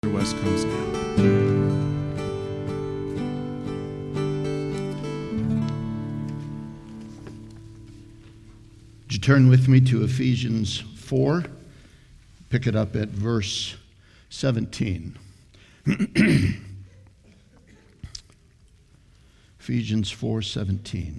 West comes now. Would you turn with me to Ephesians 4? Pick it up at verse 17. Ephesians 4:17.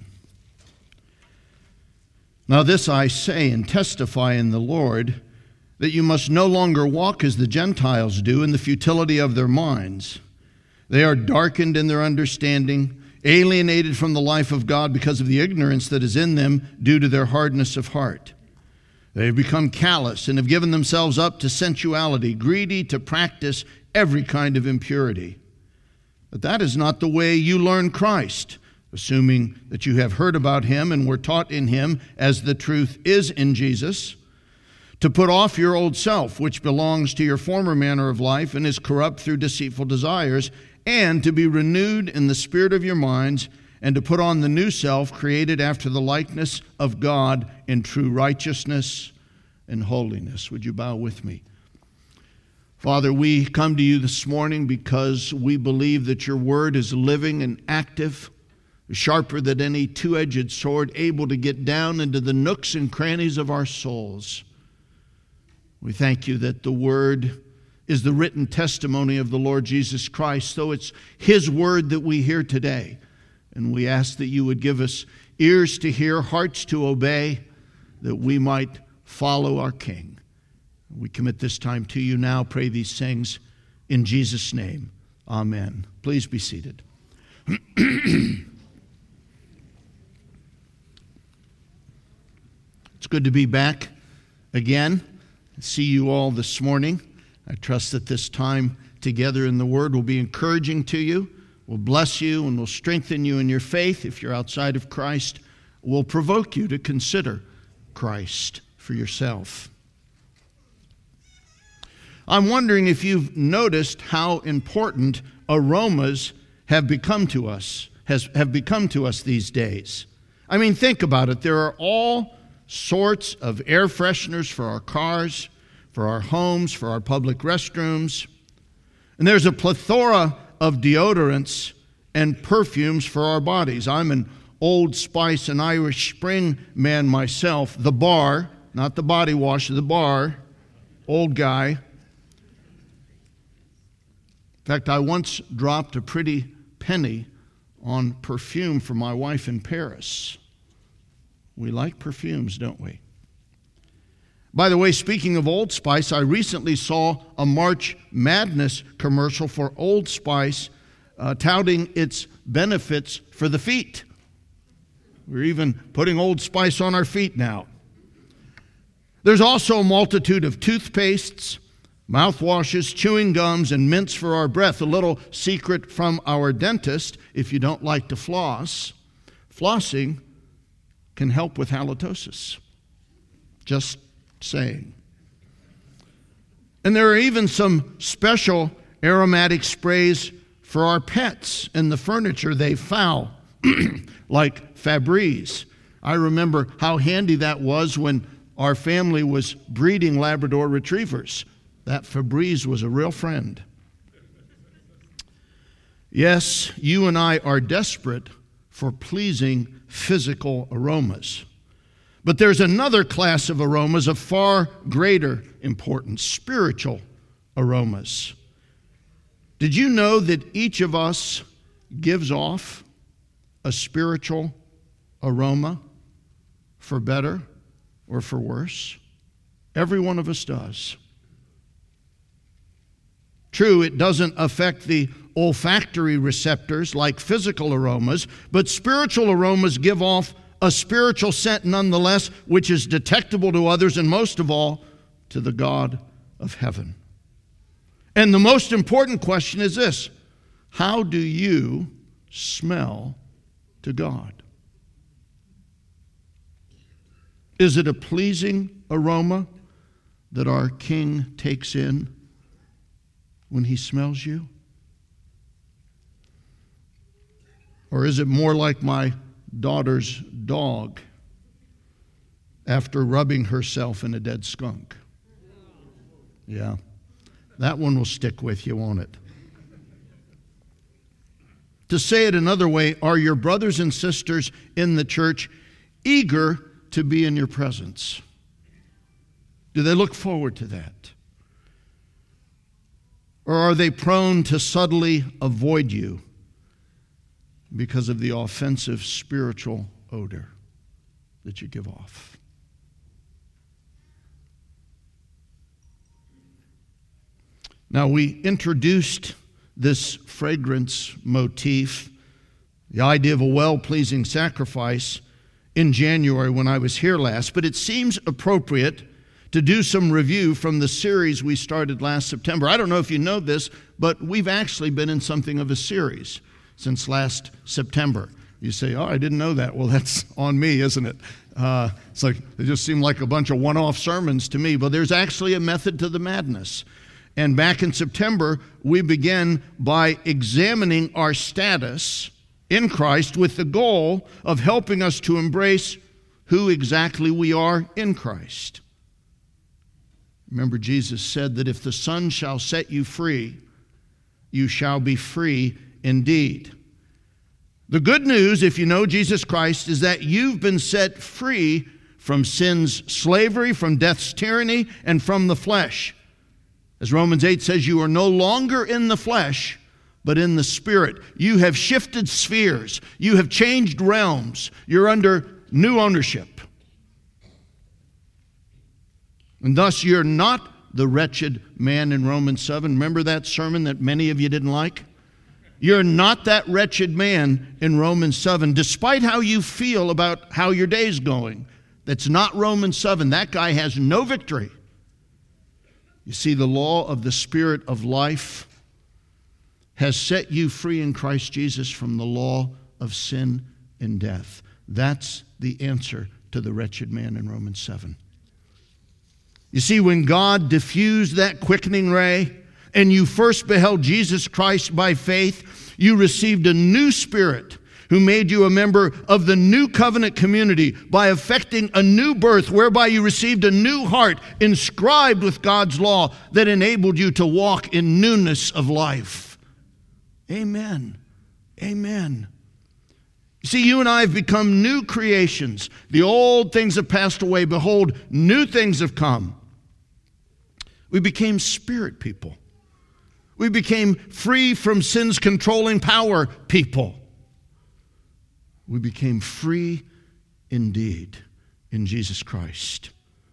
Now this I say and testify in the Lord, that you must no longer walk as the Gentiles do in the futility of their minds. They are darkened in their understanding, alienated from the life of God because of the ignorance that is in them due to their hardness of heart. They have become callous and have given themselves up to sensuality, greedy to practice every kind of impurity. But that is not the way you learn Christ, assuming that you have heard about him and were taught in him as the truth is in Jesus, to put off your old self, which belongs to your former manner of life and is corrupt through deceitful desires, and to be renewed in the spirit of your minds, and to put on the new self, created after the likeness of God in true righteousness and holiness. Would you bow with me? Father, we come to you this morning because we believe that your word is living and active, sharper than any two-edged sword, able to get down into the nooks and crannies of our souls. We thank you that the word is the written testimony of the Lord Jesus Christ, so it's his word that we hear today. And we ask that you would give us ears to hear, hearts to obey, that we might follow our King. We commit this time to you now. Pray these things in Jesus' name. Amen. Please be seated. It's good to be back again. See you all this morning. I trust that this time together in the Word will be encouraging to you, will bless you, and will strengthen you in your faith. If you're outside of Christ, will provoke you to consider Christ for yourself. I'm wondering if you've noticed how important aromas have become to us these days. I mean, think about it. There are all sorts of air fresheners for our cars, for our homes, for our public restrooms. And there's a plethora of deodorants and perfumes for our bodies. I'm an Old Spice and Irish Spring man myself. The bar, not the body wash, the bar, old guy. In fact, I once dropped a pretty penny on perfume for my wife in Paris. We like perfumes, don't we? By the way, speaking of Old Spice, I recently saw a March Madness commercial for Old Spice touting its benefits for the feet. We're even putting Old Spice on our feet now. There's also a multitude of toothpastes, mouthwashes, chewing gums, and mints for our breath. A little secret from our dentist: if you don't like to floss, flossing can help with halitosis. Just saying. And there are even some special aromatic sprays for our pets and the furniture they foul, like Febreze. I remember how handy that was when our family was breeding Labrador retrievers. That Febreze was a real friend. Yes, you and I are desperate for pleasing physical aromas. But there's another class of aromas of far greater importance: spiritual aromas. Did you know that each of us gives off a spiritual aroma, for better or for worse? Every one of us does. True, it doesn't affect the olfactory receptors like physical aromas, but spiritual aromas give off a spiritual scent nonetheless, which is detectable to others and most of all to the God of heaven. And the most important question is this: how do you smell to God? Is it a pleasing aroma that our King takes in when he smells you? Or is it more like my daughter's dog after rubbing herself in a dead skunk? Yeah. That one will stick with you, won't it? To say it another way, are your brothers and sisters in the church eager to be in your presence? Do they look forward to that? Or are they prone to subtly avoid you because of the offensive spiritual odor that you give off? Now, we introduced this fragrance motif, the idea of a well-pleasing sacrifice, in January when I was here last, but it seems appropriate to do some review from the series we started last September. I don't know if you know this, but we've actually been in something of a series since last September. You say, oh, I didn't know that. Well, that's on me, isn't it? It's like, they just seem like a bunch of one-off sermons to me, but there's actually a method to the madness. And back in September, we began by examining our status in Christ with the goal of helping us to embrace who exactly we are in Christ. Remember, Jesus said that if the Son shall set you free, you shall be free indeed. The good news, if you know Jesus Christ, is that you've been set free from sin's slavery, from death's tyranny, and from the flesh. As Romans 8 says, you are no longer in the flesh, but in the Spirit. You have shifted spheres. You have changed realms. You're under new ownership. And thus, you're not the wretched man in Romans 7. Remember that sermon that many of you didn't like? You're not that wretched man in Romans 7, despite how you feel about how your day's going. That's not Romans 7. That guy has no victory. You see, the law of the Spirit of life has set you free in Christ Jesus from the law of sin and death. That's the answer to the wretched man in Romans 7. You see, when God diffused that quickening ray and you first beheld Jesus Christ by faith, you received a new spirit who made you a member of the new covenant community by effecting a new birth, whereby you received a new heart inscribed with God's law that enabled you to walk in newness of life. Amen. Amen. You see, you and I have become new creations. The old things have passed away. Behold, new things have come. We became spirit people. We became free from sin's controlling power people. We became free indeed in Jesus Christ.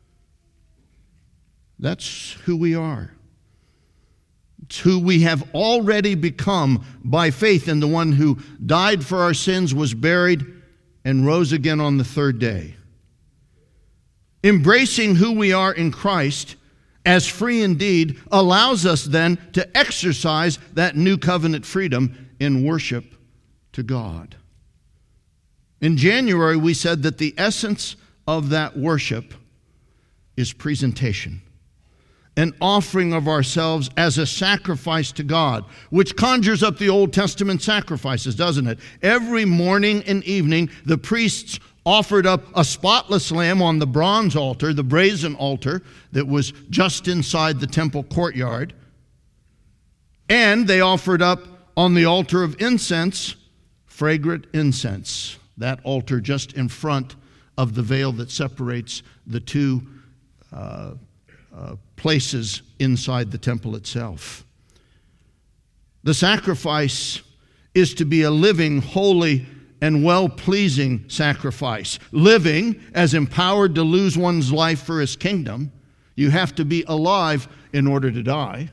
That's who we are. It's who we have already become by faith in the one who died for our sins, was buried, and rose again on the third day. Embracing who we are in Christ as free indeed allows us then to exercise that new covenant freedom in worship to God. In January, we said that the essence of that worship is presentation, an offering of ourselves as a sacrifice to God, which conjures up the Old Testament sacrifices, doesn't it? Every morning and evening, the priests offered up a spotless lamb on the bronze altar, the brazen altar that was just inside the temple courtyard, and they offered up on the altar of incense, fragrant incense. That altar just in front of the veil that separates the two places inside the temple itself. The sacrifice is to be a living, holy, and well-pleasing sacrifice. Living as empowered to lose one's life for His kingdom. You have to be alive in order to die.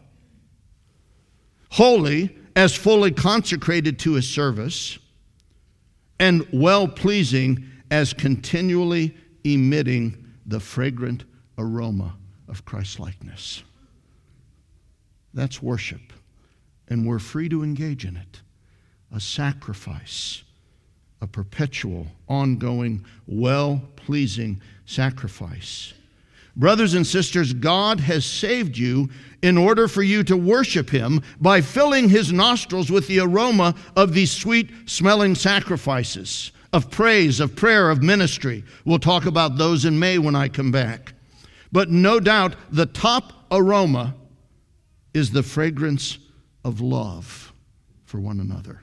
Holy as fully consecrated to His service. And well-pleasing as continually emitting the fragrant aroma of Christ-likeness. That's worship, and we're free to engage in it. A sacrifice, a perpetual, ongoing, well-pleasing sacrifice. Brothers and sisters, God has saved you in order for you to worship Him by filling His nostrils with the aroma of these sweet-smelling sacrifices of praise, of prayer, of ministry. We'll talk about those in May when I come back. But no doubt the top aroma is the fragrance of love for one another.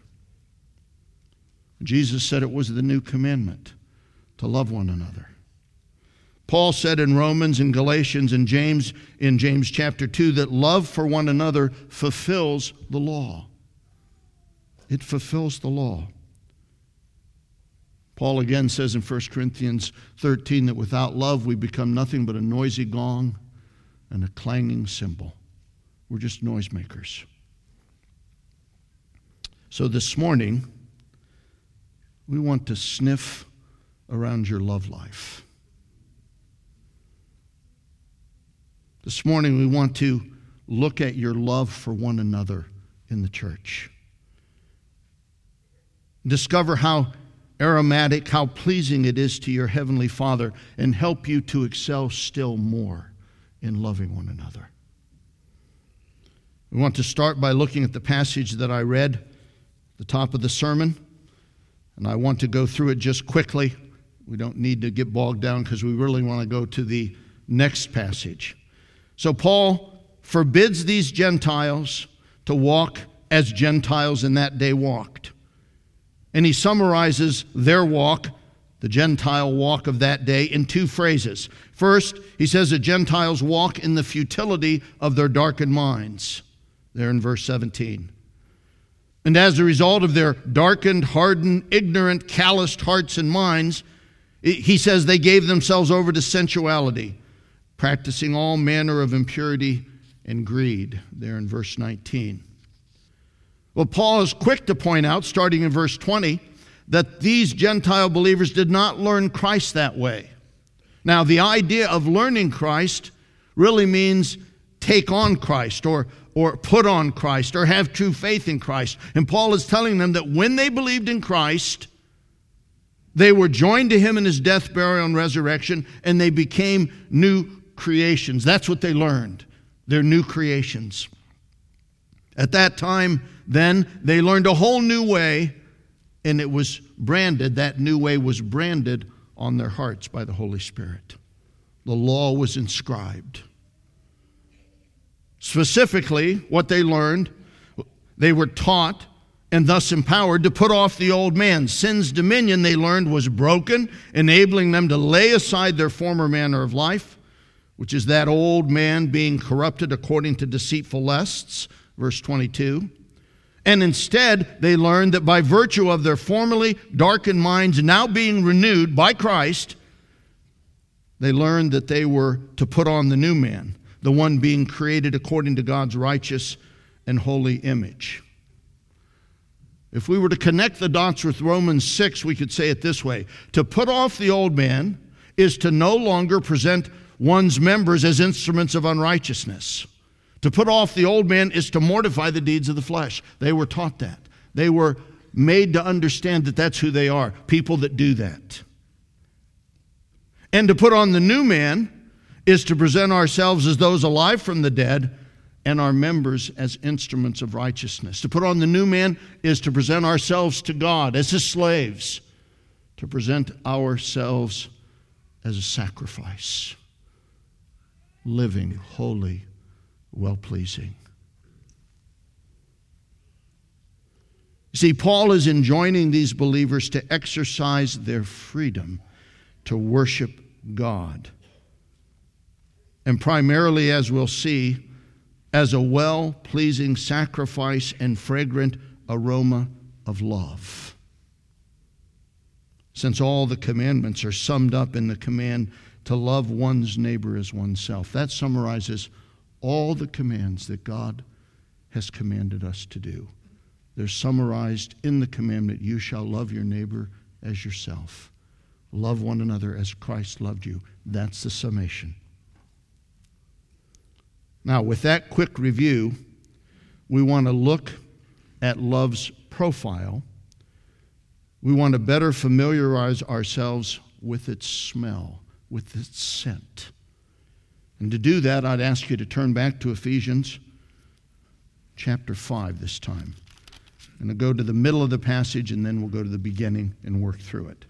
Jesus said it was the new commandment, to love one another. Paul said in Romans and Galatians and James in James chapter 2 that love for one another fulfills the law. It fulfills the law. Paul again says in 1 Corinthians 13 that without love we become nothing but a noisy gong and a clanging cymbal. We're just noisemakers. So this morning, we want to sniff around your love life. This morning, we want to look at your love for one another in the church. Discover how aromatic, how pleasing it is to your Heavenly Father, and help you to excel still more in loving one another. We want to start by looking at the passage that I read at the top of the sermon, and I want to go through it just quickly. We don't need to get bogged down because we really want to go to the next passage. So Paul forbids these Gentiles to walk as Gentiles in that day walked. And he summarizes their walk, the Gentile walk of that day, in two phrases. First, he says the Gentiles walk in the futility of their darkened minds, there in verse 17. And as a result of their darkened, hardened, ignorant, calloused hearts and minds, he says they gave themselves over to sensuality, practicing all manner of impurity and greed, there in verse 19. Well, Paul is quick to point out, starting in verse 20, that these Gentile believers did not learn Christ that way. Now, the idea of learning Christ really means take on Christ or put on Christ or have true faith in Christ. And Paul is telling them that when they believed in Christ, they were joined to him in his death, burial, and resurrection, and they became new creations. That's what they learned. They're new creations. At that time, then, they learned a whole new way, and it was branded, that new way was branded on their hearts by the Holy Spirit. The law was inscribed. Specifically, what they learned, they were taught and thus empowered to put off the old man. Sin's dominion, they learned, was broken, enabling them to lay aside their former manner of life, which is that old man being corrupted according to deceitful lusts, verse 22. And instead, they learned that by virtue of their formerly darkened minds now being renewed by Christ, they learned that they were to put on the new man, the one being created according to God's righteous and holy image. If we were to connect the dots with Romans 6, we could say it this way. To put off the old man is to no longer present one's members as instruments of unrighteousness. To put off the old man is to mortify the deeds of the flesh. They were taught that. They were made to understand that that's who they are, people that do that. And to put on the new man is to present ourselves as those alive from the dead and our members as instruments of righteousness. To put on the new man is to present ourselves to God as his slaves, to present ourselves as a sacrifice, living, holy, well-pleasing. You see, Paul is enjoining these believers to exercise their freedom to worship God. And primarily, as we'll see, as a well-pleasing sacrifice and fragrant aroma of love. Since all the commandments are summed up in the command to love one's neighbor as oneself. That summarizes all the commands that God has commanded us to do. They're summarized in the commandment, you shall love your neighbor as yourself. Love one another as Christ loved you. That's the summation. Now, with that quick review, we want to look at love's profile. We want to better familiarize ourselves with its smell, with its scent. And to do that, I'd ask you to turn back to Ephesians chapter 5 this time. I'm going to go to the middle of the passage, and then we'll go to the beginning and work through it.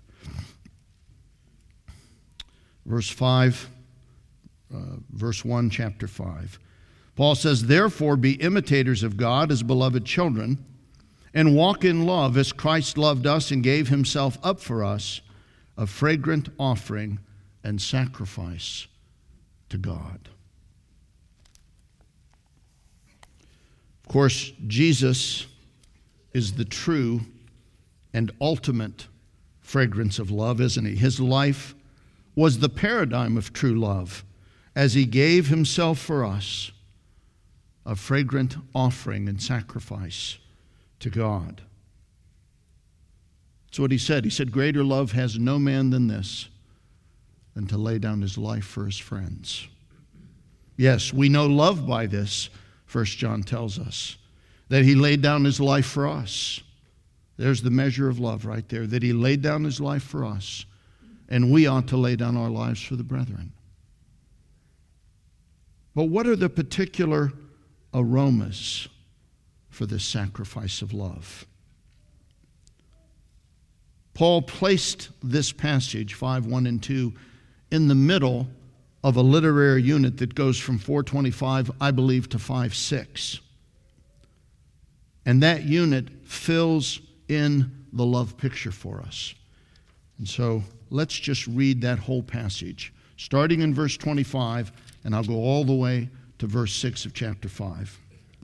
Verse 1, chapter 5. Paul says, therefore be imitators of God as beloved children, and walk in love as Christ loved us and gave himself up for us, a fragrant offering and sacrifice to God. Of course, Jesus is the true and ultimate fragrance of love, isn't he? His life was the paradigm of true love as he gave himself for us, a fragrant offering and sacrifice to God. That's what he said. He said, greater love has no man than this, than to lay down his life for his friends. Yes, we know love by this, 1 John tells us, that he laid down his life for us. There's the measure of love right there, that he laid down his life for us, and we ought to lay down our lives for the brethren. But what are the particular aromas for this sacrifice of love? Paul placed this passage, 5:1 and 2, in the middle of a literary unit that goes from 425, I believe, to 5:6. And that unit fills in the love picture for us. And so let's just read that whole passage, starting in verse 25, and I'll go all the way to verse 6 of chapter 5.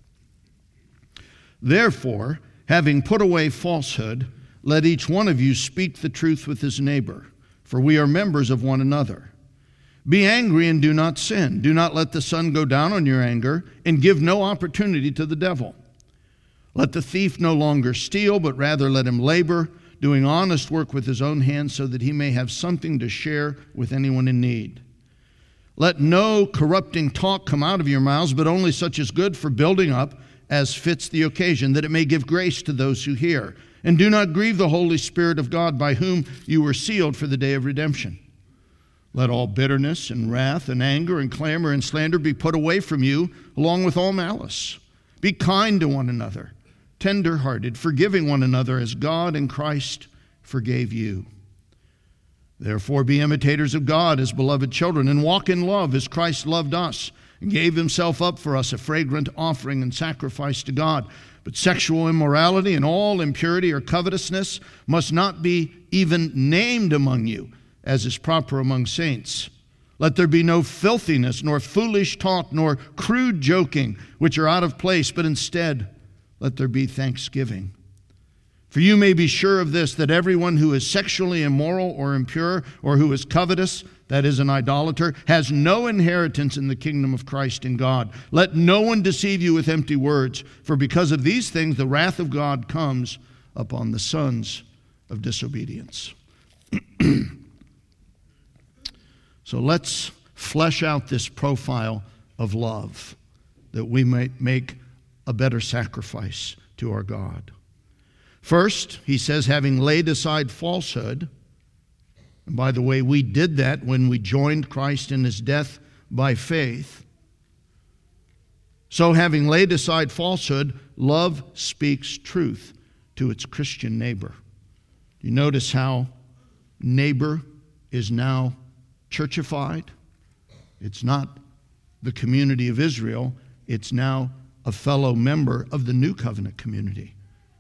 Therefore, having put away falsehood, let each one of you speak the truth with his neighbor, for we are members of one another. Be angry and do not sin. Do not let the sun go down on your anger, and give no opportunity to the devil. Let the thief no longer steal, but rather let him labor, doing honest work with his own hands, so that he may have something to share with anyone in need. Let no corrupting talk come out of your mouths, but only such as good for building up, as fits the occasion, that it may give grace to those who hear. And do not grieve the Holy Spirit of God, by whom you were sealed for the day of redemption. Let all bitterness and wrath and anger and clamor and slander be put away from you, along with all malice. Be kind to one another, tender-hearted, forgiving one another as God in Christ forgave you. Therefore be imitators of God as beloved children, and walk in love as Christ loved us and gave himself up for us, a fragrant offering and sacrifice to God. But sexual immorality and all impurity or covetousness must not be even named among you, as is proper among saints. Let there be no filthiness, nor foolish talk, nor crude joking, which are out of place, but instead let there be thanksgiving. For you may be sure of this, that everyone who is sexually immoral or impure, or who is covetous, that is, an idolater, has no inheritance in the kingdom of Christ and God. Let no one deceive you with empty words, for because of these things the wrath of God comes upon the sons of disobedience. So let's flesh out this profile of love, that we might make a better sacrifice to our God. First, he says, having laid aside falsehood, and by the way, we did that when we joined Christ in his death by faith. So having laid aside falsehood, love speaks truth to its Christian neighbor. You notice how neighbor is now churchified? It's not the community of Israel. It's now a fellow member of the New Covenant community.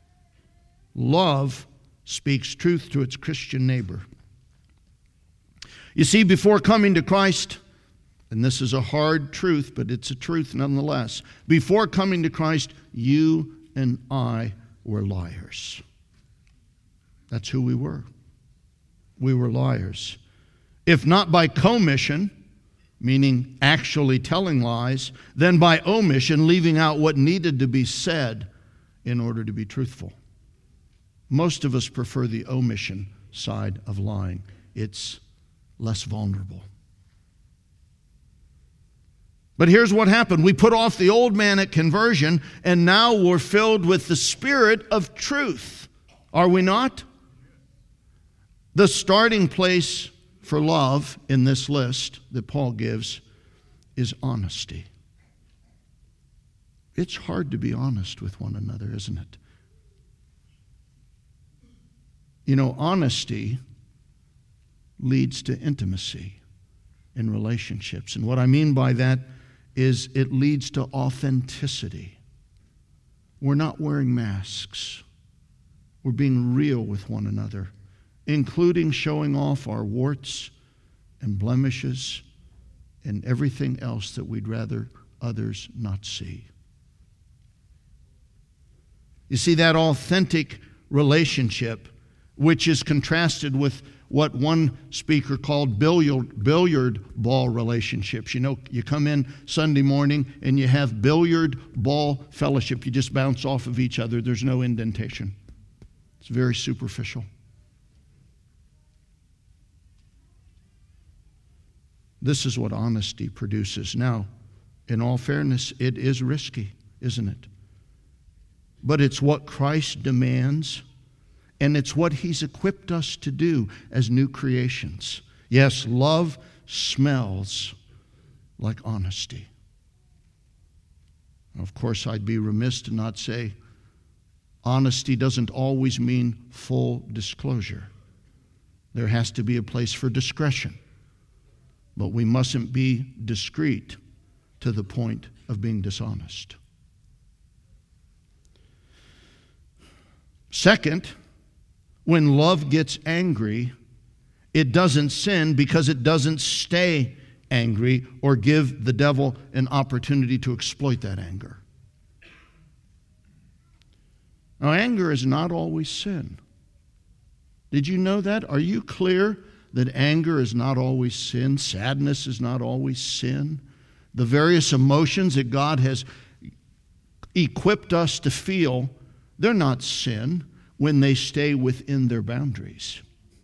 Love speaks truth to its Christian neighbor. You see, before coming to Christ, and this is a hard truth, but it's a truth nonetheless, before coming to Christ, you and I were liars. That's who we were. We were liars. If not by commission, meaning actually telling lies, then by omission, leaving out what needed to be said in order to be truthful. Most of us prefer the omission side of lying. It's less vulnerable. But here's what happened. We put off the old man at conversion, and now we're filled with the Spirit of truth. Are we not? The starting place for love in this list that Paul gives is honesty. It's hard to be honest with one another, isn't it? You know, honesty leads to intimacy in relationships. And what I mean by that is it leads to authenticity. We're not wearing masks. We're being real with one another, including showing off our warts and blemishes and everything else that we'd rather others not see. You see, that authentic relationship, which is contrasted with what one speaker called billiard ball relationships. You know, you come in Sunday morning and you have billiard ball fellowship. You just bounce off of each other. There's no indentation. It's very superficial. This is what honesty produces. Now, in all fairness, it is risky, isn't it? But it's what Christ demands, and it's what He's equipped us to do as new creations. Yes, love smells like honesty. Of course, I'd be remiss to not say honesty doesn't always mean full disclosure. There has to be a place for discretion. But we mustn't be discreet to the point of being dishonest. Second, when love gets angry, it doesn't sin because it doesn't stay angry or give the devil an opportunity to exploit that anger. Now, anger is not always sin. Did you know that? Are you clear that anger is not always sin? Sadness is not always sin? The various emotions that God has equipped us to feel, they're not sin when they stay within their boundaries.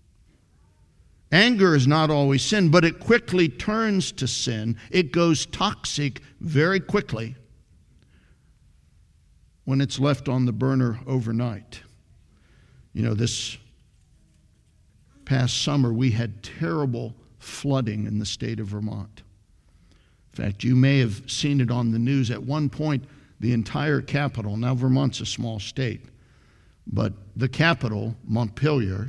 Anger is not always sin, but it quickly turns to sin. It goes toxic very quickly when it's left on the burner overnight. You know, this past summer we had terrible flooding in the state of Vermont. In fact, you may have seen it on the news. At one point, the entire capital, now Vermont's a small state, but the capital, Montpelier,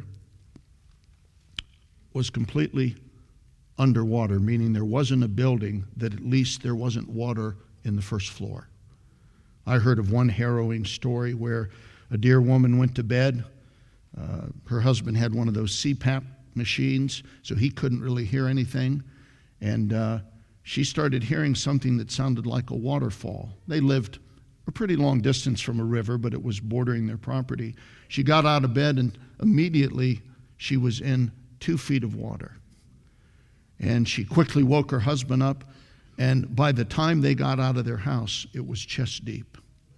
was completely underwater, meaning there wasn't a building that at least there wasn't water in the first floor. I heard of one harrowing story where a dear woman went to bed. Her husband had one of those CPAP machines, so he couldn't really hear anything. And she started hearing something that sounded like a waterfall. They lived a pretty long distance from a river, but it was bordering their property. She got out of bed and immediately she was in 2 feet of water. And she quickly woke her husband up, and by the time they got out of their house, it was chest deep.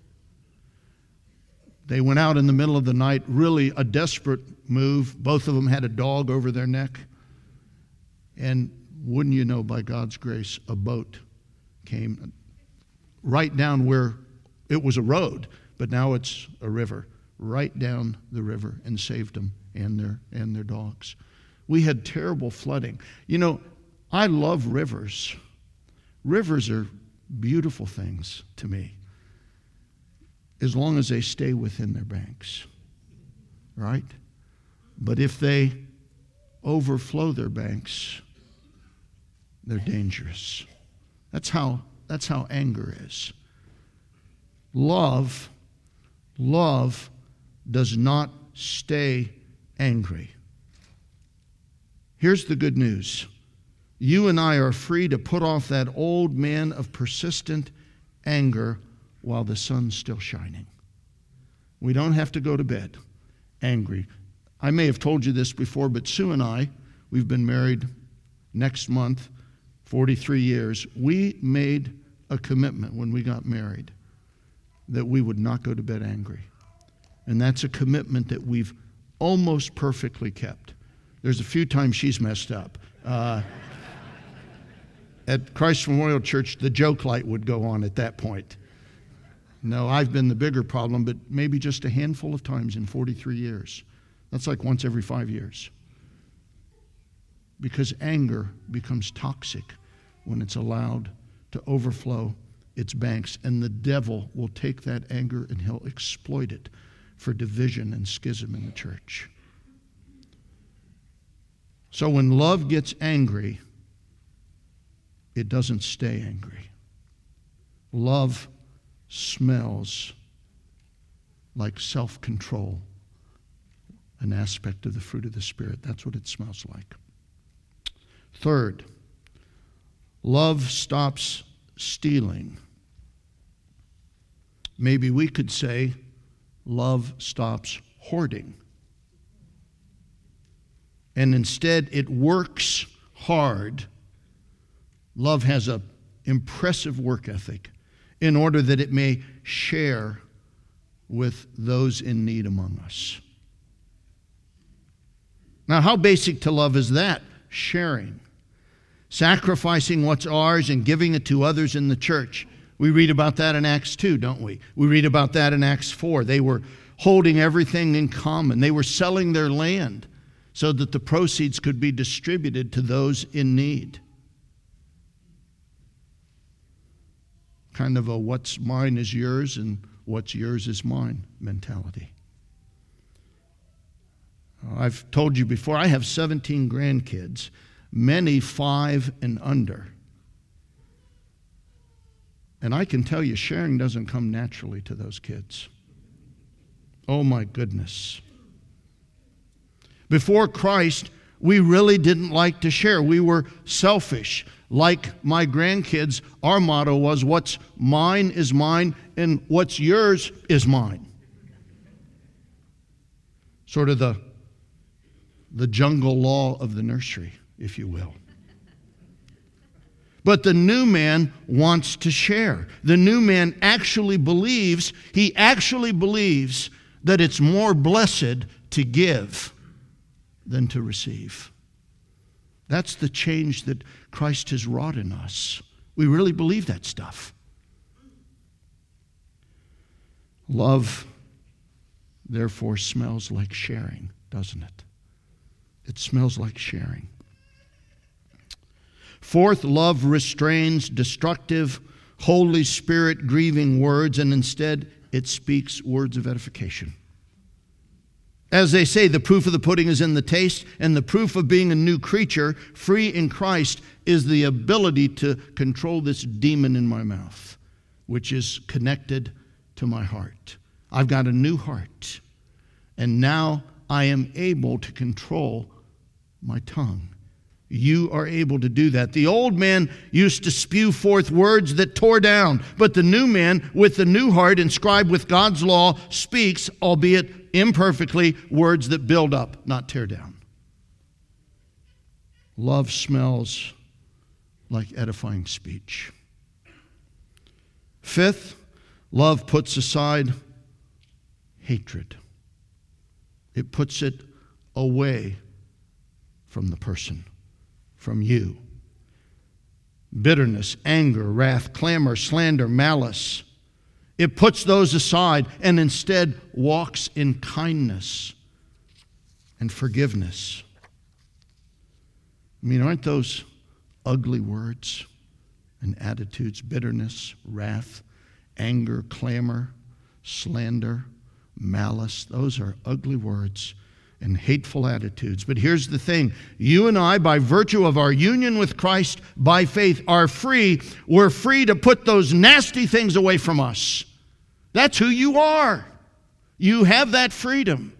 They went out in the middle of the night, really a desperate move. Both of them had a dog over their neck. And wouldn't you know, by God's grace, a boat came right down where it was a road, but now it's a river, right down the river, and saved them and their dogs. We had terrible flooding. You know, I love rivers. Rivers are beautiful things to me, as long as they stay within their banks, right? But if they overflow their banks, they're dangerous. That's how anger is. Love does not stay angry. Here's the good news. You and I are free to put off that old man of persistent anger while the sun's still shining. We don't have to go to bed angry. I may have told you this before, but Sue and I, we've been married next month, 43 years. We made a commitment when we got married that we would not go to bed angry. And that's a commitment that we've almost perfectly kept. There's a few times she's messed up. At Christ Memorial Church, the joke light would go on at that point. No, I've been the bigger problem, but maybe just a handful of times in 43 years. That's like once every 5 years. Because anger becomes toxic when it's allowed to overflow its banks, and the devil will take that anger and he'll exploit it for division and schism in the church. So when love gets angry, it doesn't stay angry. Love smells like self-control, an aspect of the fruit of the Spirit. That's what it smells like. Third, love stops stealing. Maybe we could say love stops hoarding. And instead, it works hard. Love has an impressive work ethic in order that it may share with those in need among us. Now, how basic to love is that? Sharing. Sacrificing what's ours and giving it to others in the church. We read about that in Acts 2, don't we? We read about that in Acts 4. They were holding everything in common. They were selling their land so that the proceeds could be distributed to those in need. Kind of a what's mine is yours and what's yours is mine mentality. I've told you before, I have 17 grandkids, many 5 and under. And I can tell you, sharing doesn't come naturally to those kids. Oh my goodness. Before Christ, we really didn't like to share. We were selfish. Like my grandkids, our motto was, what's mine is mine, and what's yours is mine. Sort of the jungle law of the nursery, if you will. But the new man wants to share. The new man actually believes that it's more blessed to give than to receive. That's the change that Christ has wrought in us. We really believe that stuff. Love, therefore, smells like sharing, doesn't it? It smells like sharing. Fourth, love restrains destructive, Holy Spirit grieving words, and instead it speaks words of edification. As they say, the proof of the pudding is in the taste, and the proof of being a new creature, free in Christ, is the ability to control this demon in my mouth, which is connected to my heart. I've got a new heart, and now I am able to control my tongue. You are able to do that. The old man used to spew forth words that tore down, but the new man, with the new heart inscribed with God's law, speaks, albeit imperfectly, words that build up, not tear down. Love smells like edifying speech. Fifth, love puts aside hatred. It puts it away from the person, from you. Bitterness, anger, wrath, clamor, slander, malice. It puts those aside and instead walks in kindness and forgiveness. I mean, aren't those ugly words and attitudes? Bitterness, wrath, anger, clamor, slander, malice. Those are ugly words and hateful attitudes. But here's the thing. You and I, by virtue of our union with Christ by faith, are free. We're free to put those nasty things away from us. That's who you are. You have that freedom.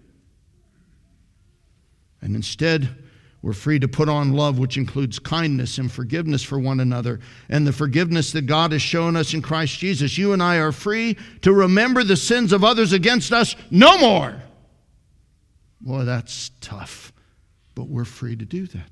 And instead, we're free to put on love, which includes kindness and forgiveness for one another, and the forgiveness that God has shown us in Christ Jesus. You and I are free to remember the sins of others against us no more. Boy, that's tough, but we're free to do that.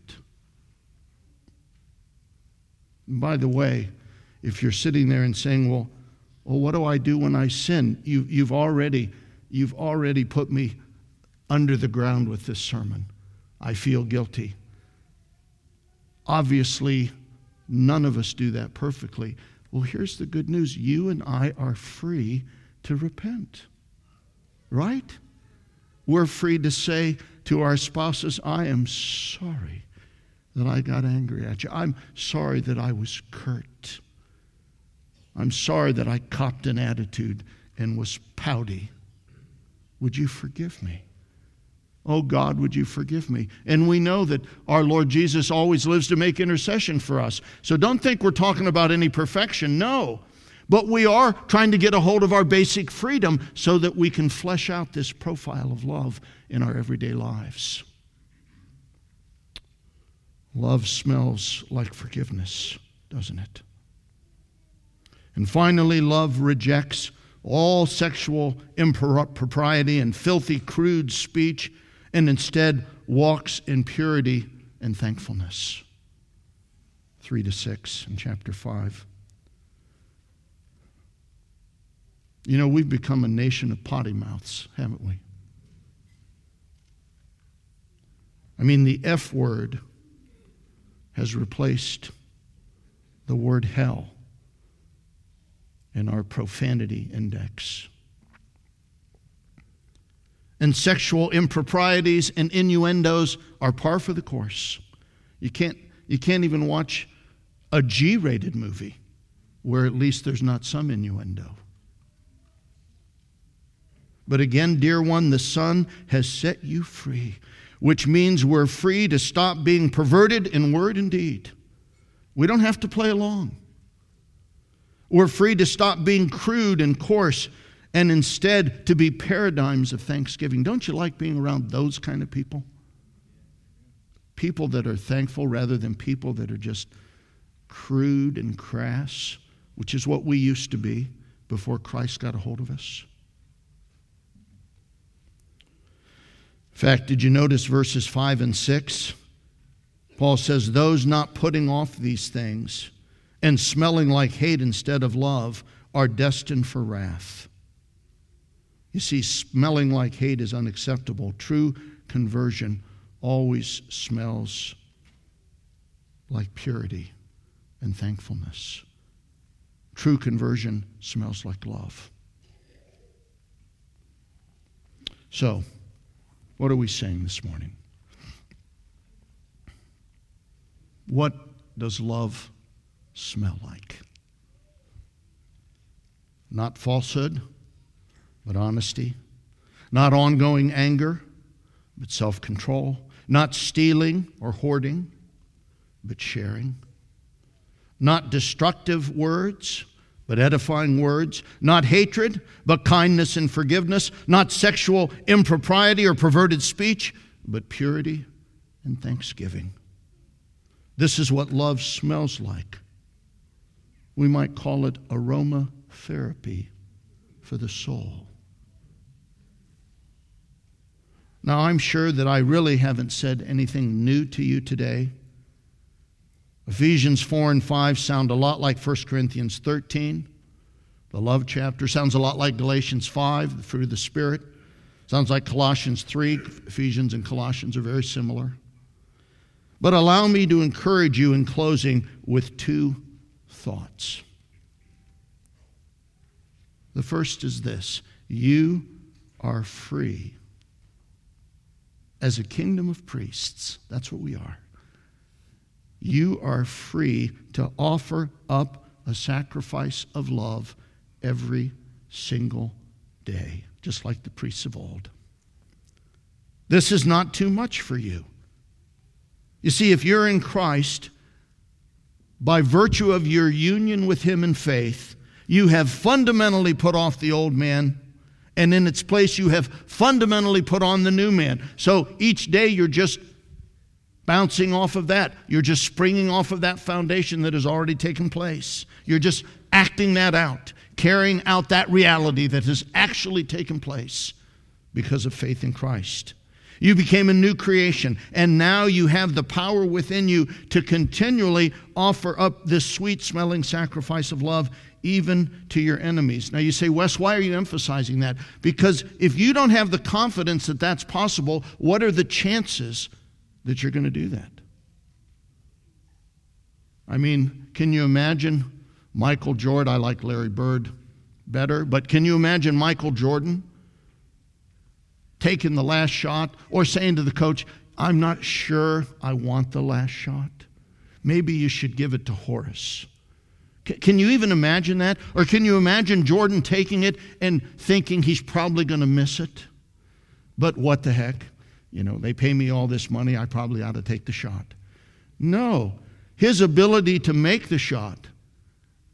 And by the way, if you're sitting there and saying, well, what do I do when I sin? You've already put me under the ground with this sermon. I feel guilty. Obviously, none of us do that perfectly. Well, here's the good news. You and I are free to repent. Right? We're free to say to our spouses, I am sorry that I got angry at you. I'm sorry that I was curt. I'm sorry that I copped an attitude and was pouty. Would you forgive me? Oh God, would you forgive me? And we know that our Lord Jesus always lives to make intercession for us. So don't think we're talking about any perfection. No. But we are trying to get a hold of our basic freedom so that we can flesh out this profile of love in our everyday lives. Love smells like forgiveness, doesn't it? And finally, love rejects all sexual impropriety and filthy, crude speech, and instead walks in purity and thankfulness. 3-6 in chapter 5. You know, we've become a nation of potty mouths, haven't we? I mean, the F word has replaced the word hell in our profanity index. And sexual improprieties and innuendos are par for the course. You can't even watch a G-rated movie where at least there's not some innuendo. But again, dear one, the Son has set you free, which means we're free to stop being perverted in word and deed. We don't have to play along. We're free to stop being crude and coarse and instead to be paradigms of thanksgiving. Don't you like being around those kind of people? People that are thankful rather than people that are just crude and crass, which is what we used to be before Christ got a hold of us. In fact, did you notice verses 5 and 6? Paul says, those not putting off these things and smelling like hate instead of love are destined for wrath. You see, smelling like hate is unacceptable. True conversion always smells like purity and thankfulness. True conversion smells like love. So, what are we saying this morning? What does love smell like? Not falsehood, but honesty. Not ongoing anger, but self-control. Not stealing or hoarding, but sharing. Not destructive words, but edifying words. Not hatred, but kindness and forgiveness. Not sexual impropriety or perverted speech, but purity and thanksgiving. This is what love smells like. We might call it aromatherapy for the soul. Now, I'm sure that I really haven't said anything new to you today. Ephesians 4 and 5 sound a lot like 1 Corinthians 13, the love chapter. Sounds a lot like Galatians 5, the fruit of the Spirit. Sounds like Colossians 3. Ephesians and Colossians are very similar. But allow me to encourage you in closing with two thoughts. The first is this: you are free as a kingdom of priests. That's what we are. You are free to offer up a sacrifice of love every single day, just like the priests of old. This is not too much for you. You see, if you're in Christ, by virtue of your union with Him in faith, you have fundamentally put off the old man, and in its place you have fundamentally put on the new man. So each day you're just bouncing off of that. You're just springing off of that foundation that has already taken place. You're just acting that out, carrying out that reality that has actually taken place because of faith in Christ. You became a new creation, and now you have the power within you to continually offer up this sweet-smelling sacrifice of love even to your enemies. Now you say, Wes, why are you emphasizing that? Because if you don't have the confidence that that's possible, what are the chances that you're going to do that? I mean, can you imagine Michael Jordan? I like Larry Bird better, but can you imagine Michael Jordan taking the last shot or saying to the coach, I'm not sure I want the last shot. Maybe you should give it to Horace. Can you even imagine that? Or can you imagine Jordan taking it and thinking he's probably going to miss it? But what the heck? You know, they pay me all this money, I probably ought to take the shot. No. His ability to make the shot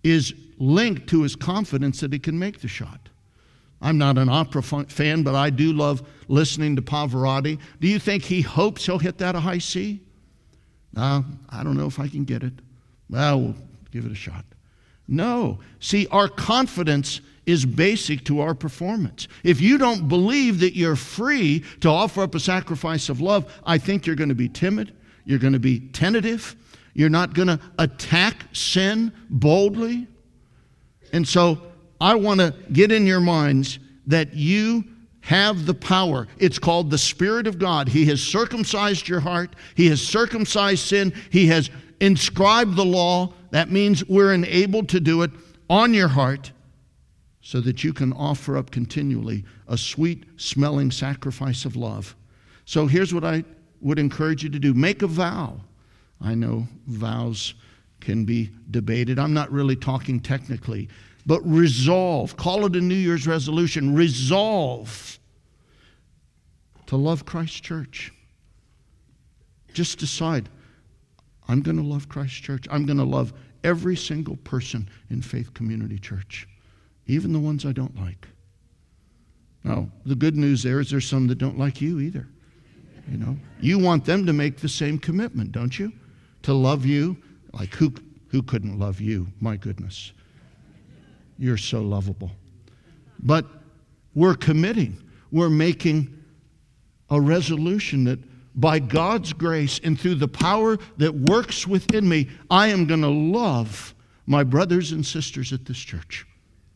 is linked to his confidence that he can make the shot. I'm not an opera fan, but I do love listening to Pavarotti. Do you think he hopes he'll hit that a high C? I don't know if I can get it. Well, we'll give it a shot. No. See, our confidence is basic to our performance. If you don't believe that you're free to offer up a sacrifice of love, I think you're going to be timid. You're going to be tentative. You're not going to attack sin boldly. And so I want to get in your minds that you have the power. It's called the Spirit of God. He has circumcised your heart. He has circumcised sin. He has inscribed the law. That means we're enabled to do it on your heart so that you can offer up continually a sweet-smelling sacrifice of love. So here's what I would encourage you to do. Make a vow. I know vows can be debated. I'm not really talking technically. But resolve, call it a New Year's resolution, resolve to love Christ Church. Just decide, I'm going to love Christ Church. I'm going to love every single person in Faith Community Church, even the ones I don't like. Now, the good news there is there's some that don't like you either. You know, you want them to make the same commitment, don't you? To love you. Like who couldn't love you? My goodness. You're so lovable. But we're committing. We're making a resolution that by God's grace and through the power that works within me, I am going to love my brothers and sisters at this church.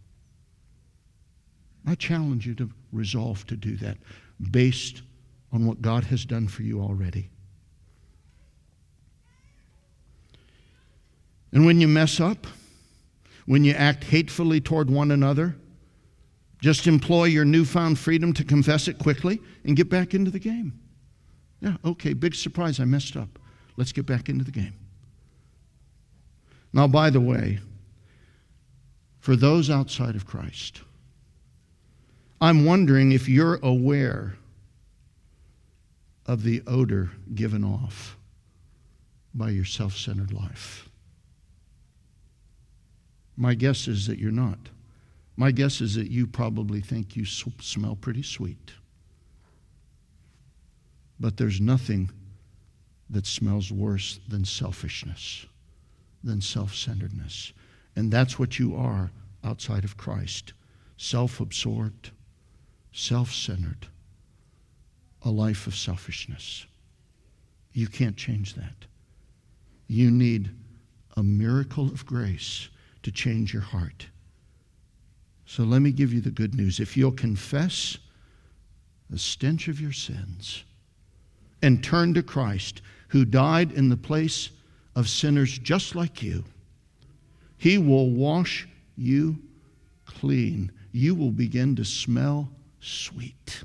I challenge you to resolve to do that based on what God has done for you already. And when you mess up, when you act hatefully toward one another, just employ your newfound freedom to confess it quickly and get back into the game. Yeah, okay, big surprise, I messed up. Let's get back into the game. Now, by the way, for those outside of Christ, I'm wondering if you're aware of the odor given off by your self-centered life. My guess is that you're not. My guess is that you probably think you smell pretty sweet. But there's nothing that smells worse than selfishness, than self-centeredness. And that's what you are outside of Christ. Self-absorbed, self-centered, a life of selfishness. You can't change that. You need a miracle of grace to change your heart. So let me give you the good news. If you'll confess the stench of your sins and turn to Christ, who died in the place of sinners just like you, He will wash you clean. You will begin to smell sweet,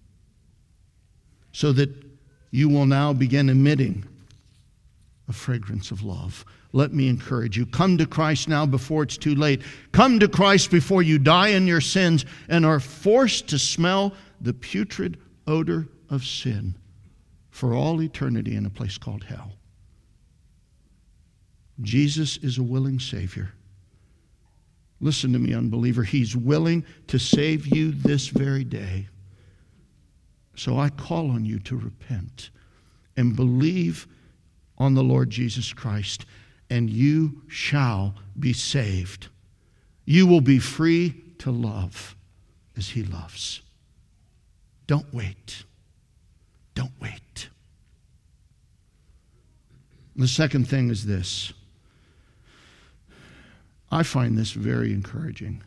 so that you will now begin emitting a fragrance of love. Let me encourage you. Come to Christ now before it's too late. Come to Christ before you die in your sins and are forced to smell the putrid odor of sin for all eternity in a place called hell. Jesus is a willing Savior. Listen to me, unbeliever. He's willing to save you this very day. So I call on you to repent and believe on the Lord Jesus Christ, and you shall be saved. You will be free to love as He loves. Don't wait. Don't wait. The second thing is this. I find this very encouraging.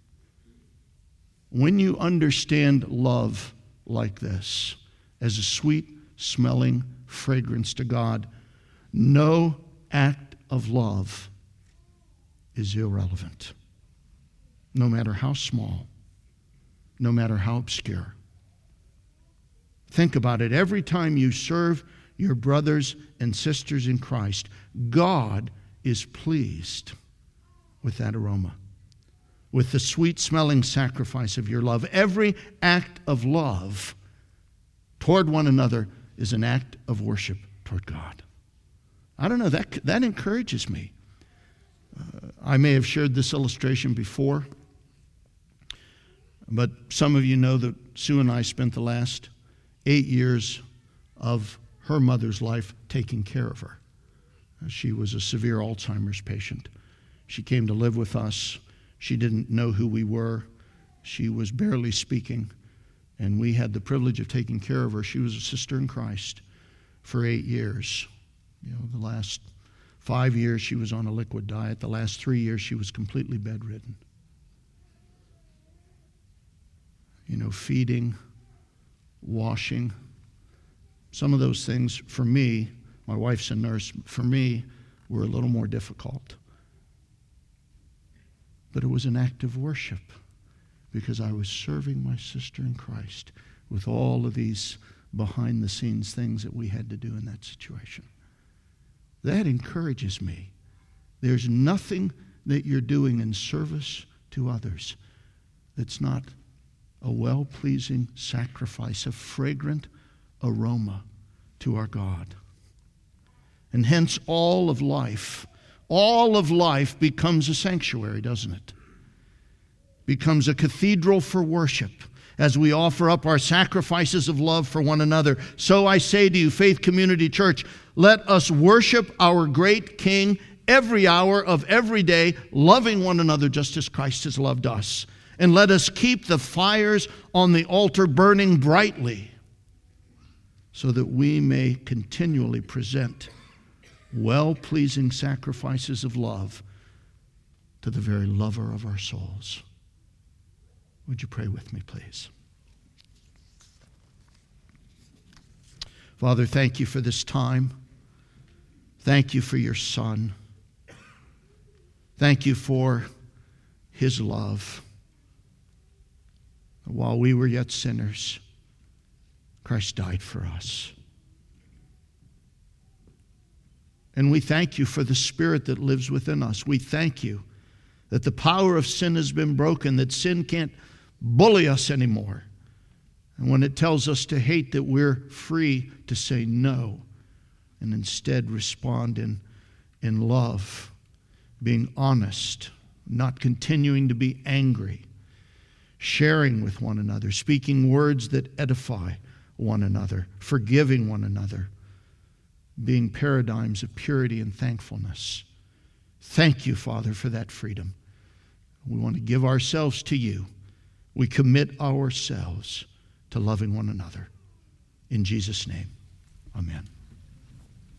When you understand love like this, as a sweet-smelling fragrance to God, no act of love is irrelevant, no matter how small, no matter how obscure. Think about it. Every time you serve your brothers and sisters in Christ, God is pleased with that aroma, with the sweet-smelling sacrifice of your love. Every act of love toward one another is an act of worship toward God. I don't know, that encourages me. I may have shared this illustration before, but some of you know that Sue and I spent the last 8 years of her mother's life taking care of her. She was a severe Alzheimer's patient. She came to live with us. She didn't know who we were. She was barely speaking, and we had the privilege of taking care of her. She was a sister in Christ for 8 years. The last 5 years she was on a liquid diet. The last 3 years she was completely bedridden. Feeding, washing. Some of those things, for me, my wife's a nurse, for me, were a little more difficult. But it was an act of worship because I was serving my sister in Christ with all of these behind-the-scenes things that we had to do in that situation. That encourages me. There's nothing that you're doing in service to others that's not a well-pleasing sacrifice, a fragrant aroma to our God. And hence all of life becomes a sanctuary, doesn't it? Becomes a cathedral for worship as we offer up our sacrifices of love for one another. So I say to you, Faith Community Church, let us worship our great King every hour of every day, loving one another just as Christ has loved us. And let us keep the fires on the altar burning brightly so that we may continually present well-pleasing sacrifices of love to the very lover of our souls. Would you pray with me, please? Father, thank you for this time. Thank you for your Son. Thank you for his love. While we were yet sinners, Christ died for us. And we thank you for the Spirit that lives within us. We thank you that the power of sin has been broken, that sin can't bully us anymore. And when it tells us to hate, that we're free to say no and instead respond in love, being honest, not continuing to be angry, sharing with one another, speaking words that edify one another, forgiving one another, being paradigms of purity and thankfulness. Thank you, Father, for that freedom. We want to give ourselves to you. We commit ourselves to loving one another. In Jesus' name, amen.